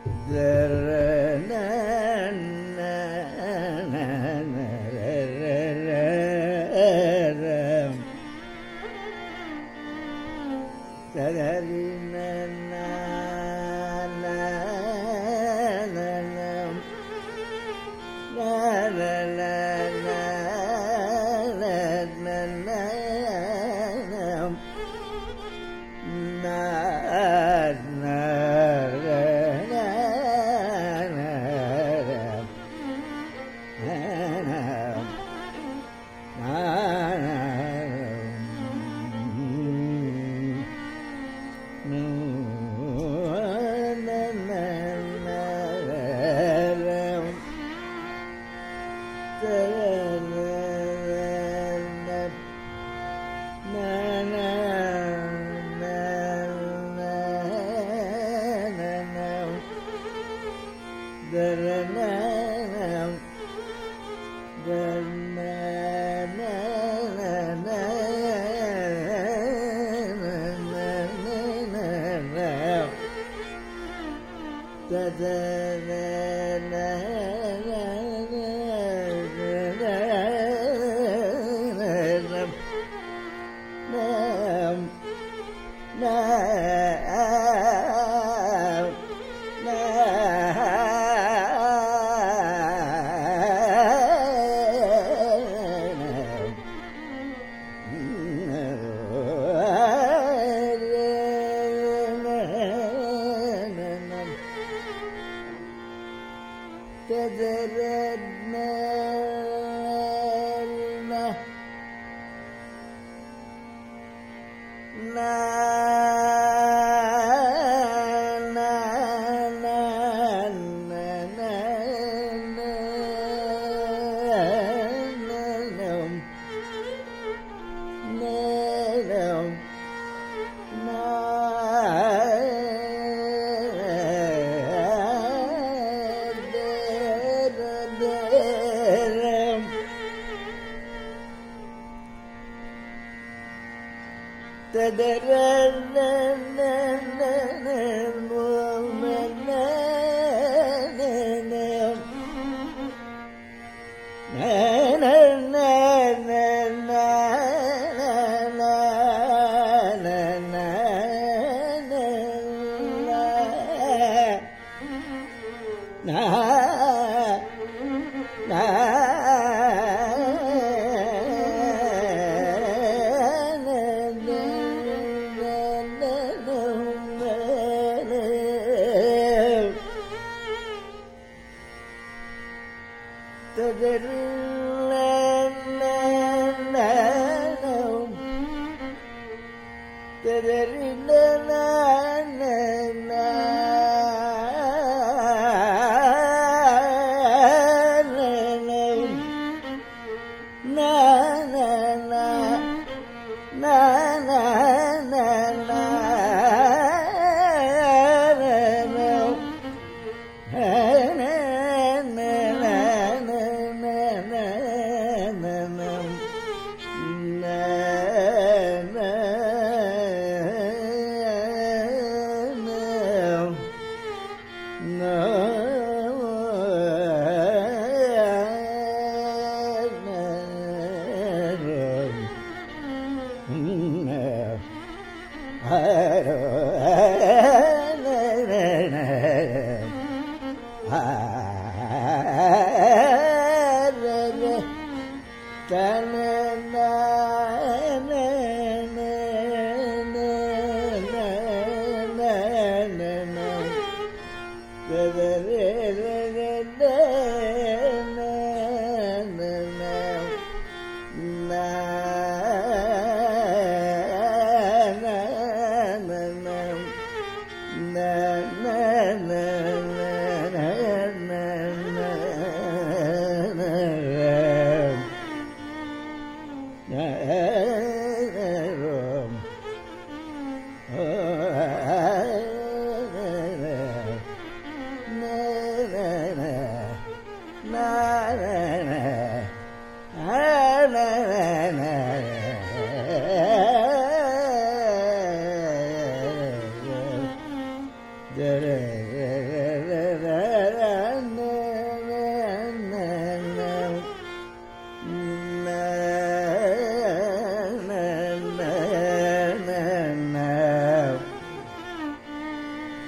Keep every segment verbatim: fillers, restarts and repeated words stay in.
da da da da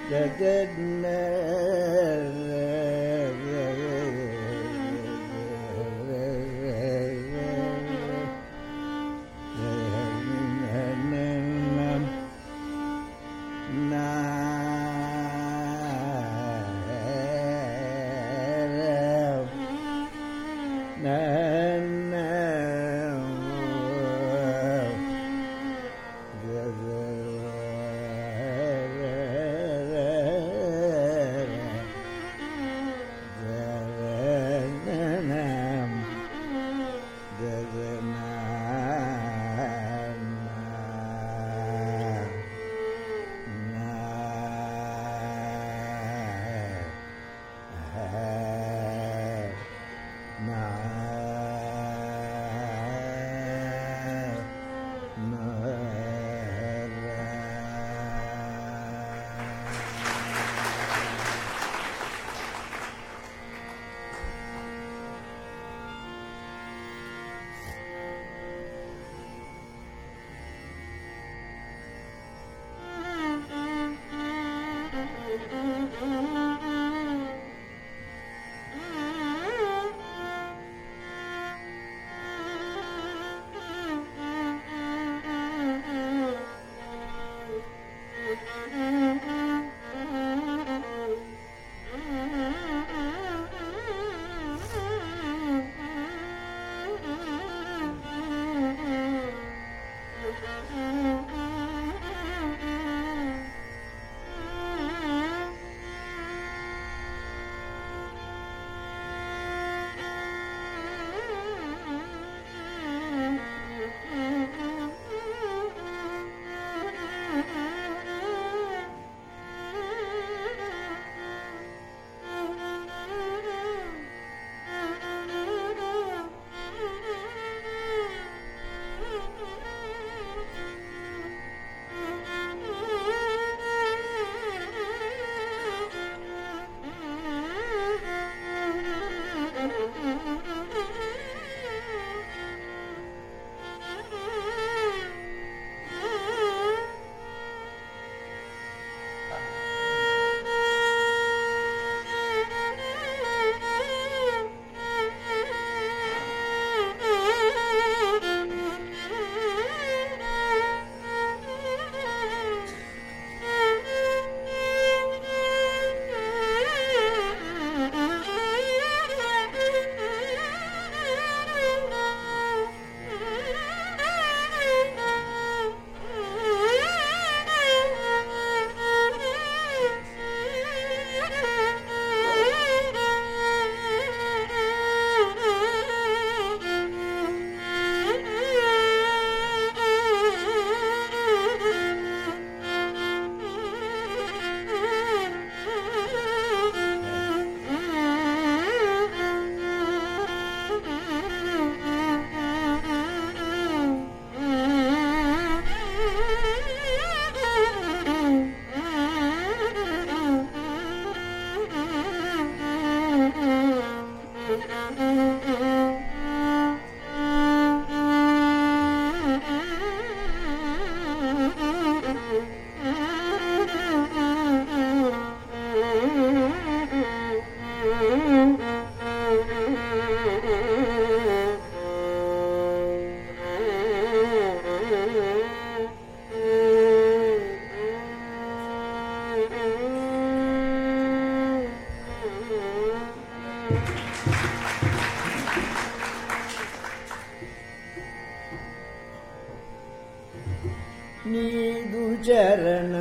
Nitu சரண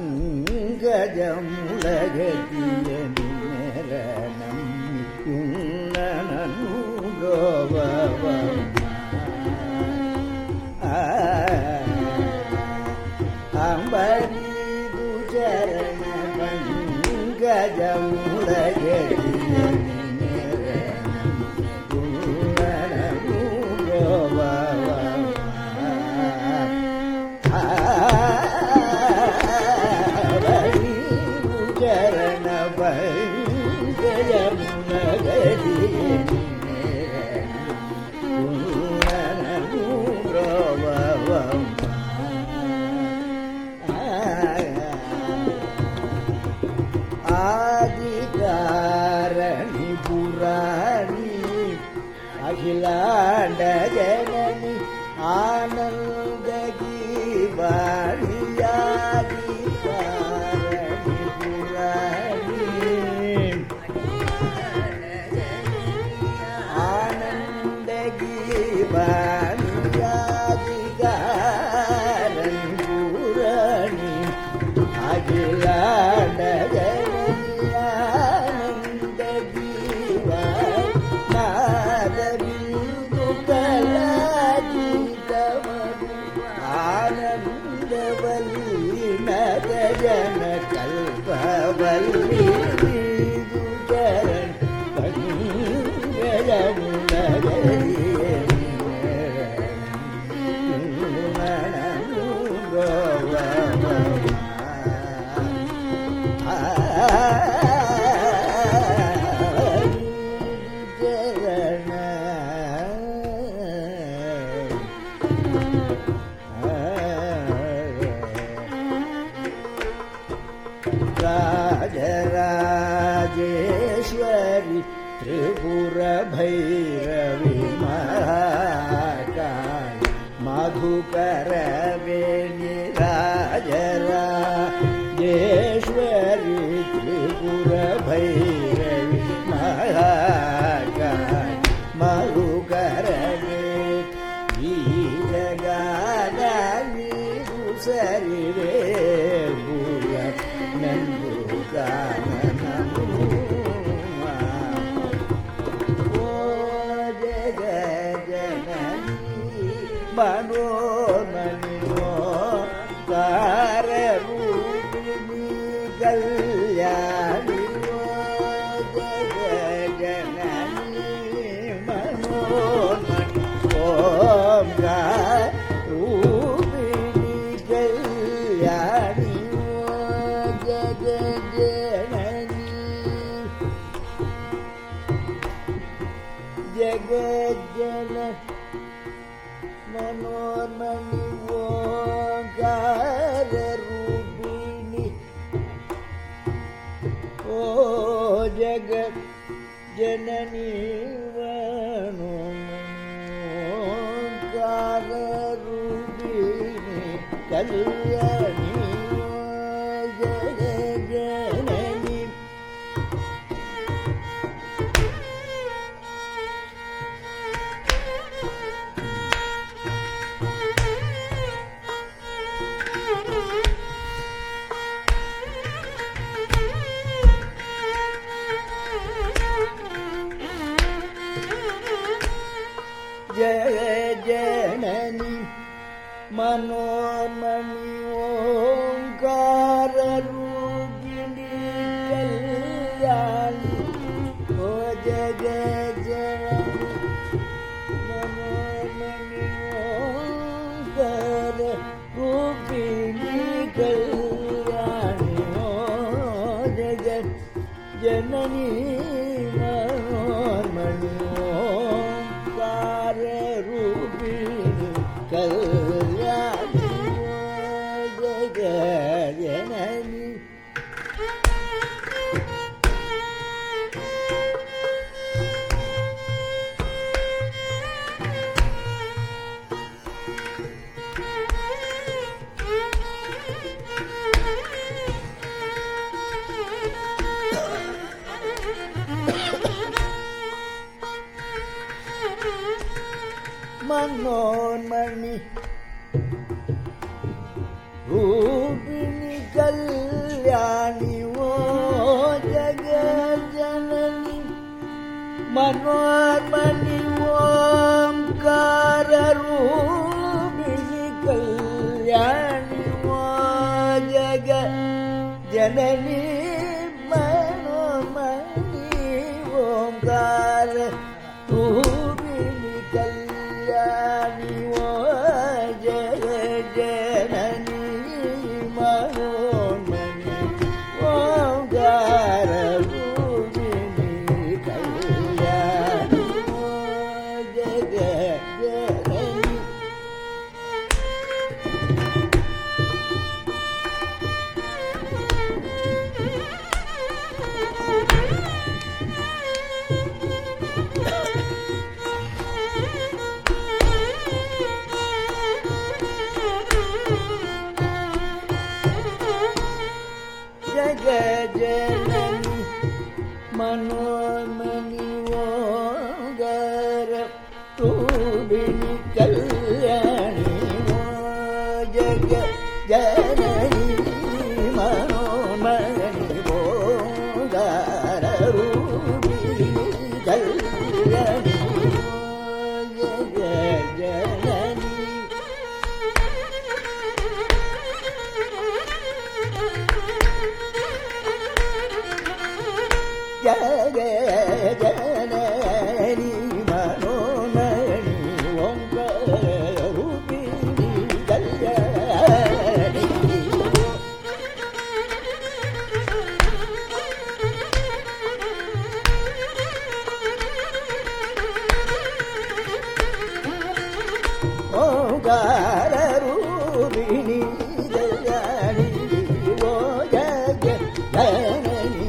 பங்கஜமுலகத்திய நிரணம் அம்பரீது சரண பங்கஜமுலகத்திய ஆதிகாரணி புராணி அகிலாண்ட ஜனனி ஆனந்த கீவாணி ஆதிகாரணி புராணி ஆனந்த கீவாணி ஆதிகாரணி புராணி அகிலாண்ட ஜனனி ஆனந்த கீவாணி நாதபிந்து கலாஜிதமது ஆனந்தவல்லி நகஜன கல்பவல்லி விதுஜரன் பங்கஜனு நகரியே மனமு கோவமா राजराजेश्वरी त्रिपुर भैरवी महाकाली मधुकर वेणी राजराजेश्वरी त्रिपुर भैरवी महाकाली मधुकर वेणी जगानी दूसरी वे नंदू काननू ओ जग जननी मनोमणि काररूपिणी कल्याणी ओ जग जननी मनोमणि ओंकाररूपिणी कल्याणी जगज्जन मनोन्मणि ओंकाररूपिणी ओ जगत् जननी मनोन्मणि ओंकाररूपिणी कल्याणी जगज्जननी जय जननी मनोन्मणि ओंकाररूपिणी कल्याणी ओ जग जननी मनोन्मणि ओंकाररूपिणी कल्याणी ओ जग जननी मनोन्मणि रूपिणी कल्याणी जग जननी मनोन्मणि रूपिणी कल्याणी ओ जग जननी मनोन्मणि ओंकाररूपिणी कल्याणी ओ जग जननी मनोन्मणि ओंकाररूपिणी कल्याणी ओ जग जननी मनोन्मणि ओंकाररूपिणी कल्याणी जननी मनोन्मणि ओंकार रूपिणी कल्याणी वो जग जननी मनोन्मणि ओंकार रूपिणी कल्याणी वो जग जननी जग जननी मनोन्मणि ओंकार रूपिणी कल्याणी ओंकार रूपिणी कल्याणी वो जग जननी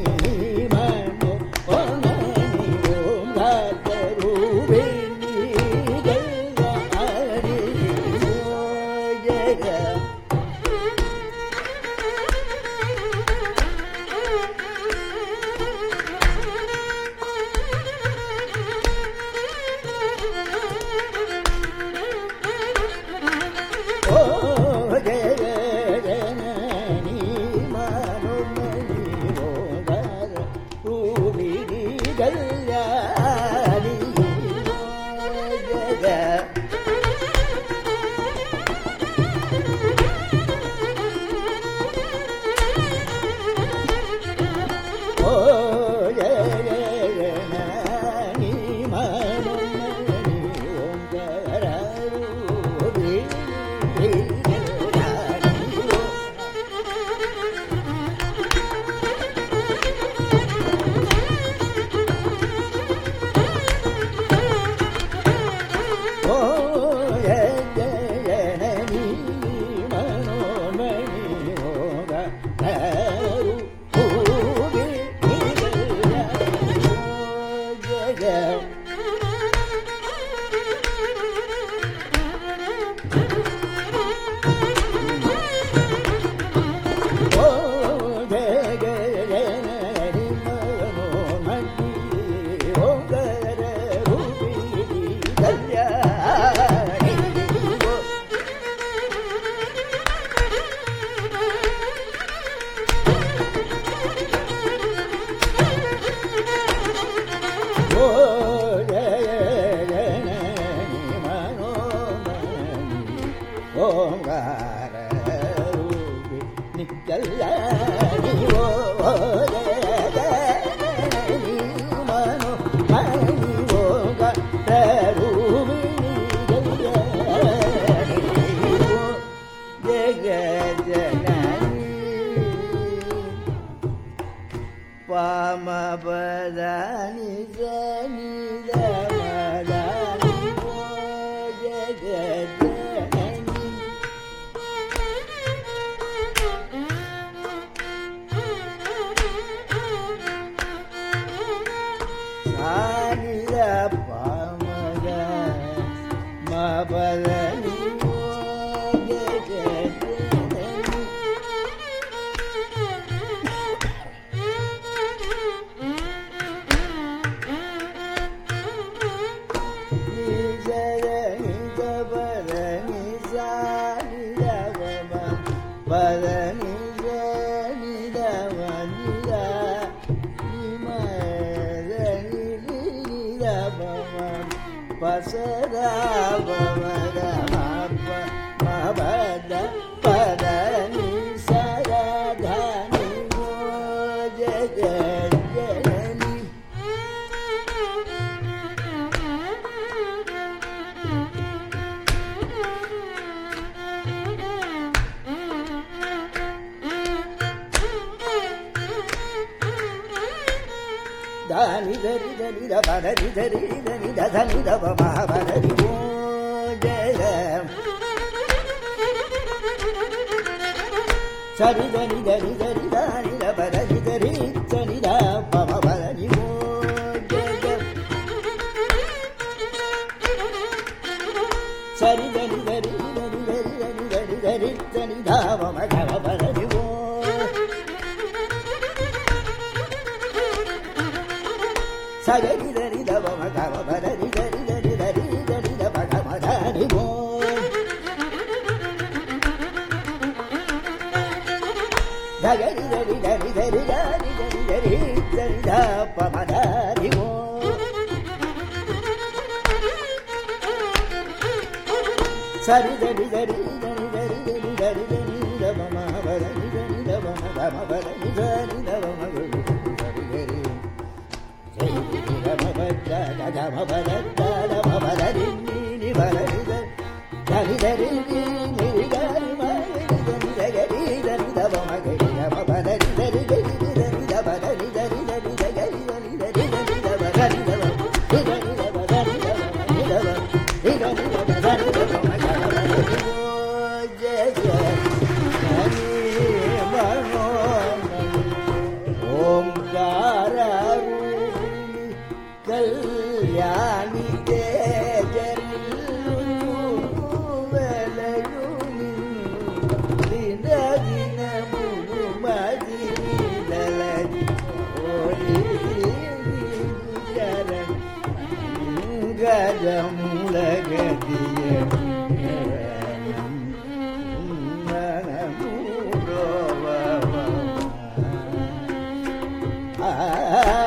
ओंकार रूपिणी कल्याणी वो जग जननी मनोन्मणि ओंकार रूपिणी कल्याणी वो जग जननी पामपदानि जनि दमदानि वो जग बलनी वो जग जननी निजरनी दबरनी सानी दबमा बलनी जनी दबनी दा निमरनी दबमा पसरा बवरा मबद पदनी सरधानी वो जग जननी दानि धरि धरि ध धरि धरि धनि ध धनि ध महाभरि वो जय सरि धनि धरि धरि धनि ध धरि धरि धनि ध महाभरि वो जय सरि धनि धरि धनि धरि धनि धरि धरि धनि ध महाभरि वो சகரி தரி தவம கம பதரி தரி தரி தரி தரி தப கம தரி மோ சகரி தரி தரி தரி தரி தரி தரி தரி தப மதரி மோ சரி தரி தரி தரி தரி தரி தரி தரி தவம பதரி தரி தவம கம பதரி தரி தவம கரி தரி கல்யாணி கஜமுலகதிய